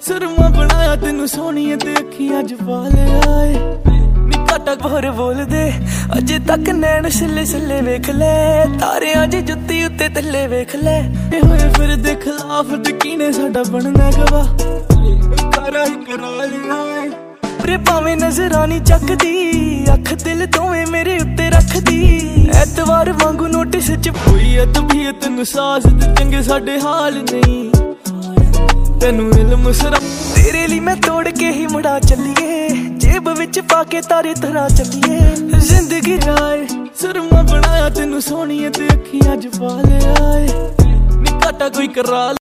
सुरमा बनाया तेनू सोहणिए ते अखियां च पा लिया नी घाटा कोर बोल दे अजे तक नैन सिले सिले वेख ले तारियां दी जुत्ती उत्ते तले वेख ले होए फिर दे खिलाफ ते कीने साडा बनना गवाह करा ही करा लिया रे भावें नजरानी चकदी अख दिल दोवें मेरे उत्ते रखदी ऐतवार वांगू नोटिस च कोई तबीयत नु सास ते चंगे साडे हाल नहीं तेनू इल्म सरा तेरे लिए मैं तोड़ के ही मुड़ा चलिए जेब विच पाके तारे तरह चलिए जिंदगी राय सुरमा बनाया तेनू सोहणिए ते अखियां च पा लिया नी घाटा कोई करा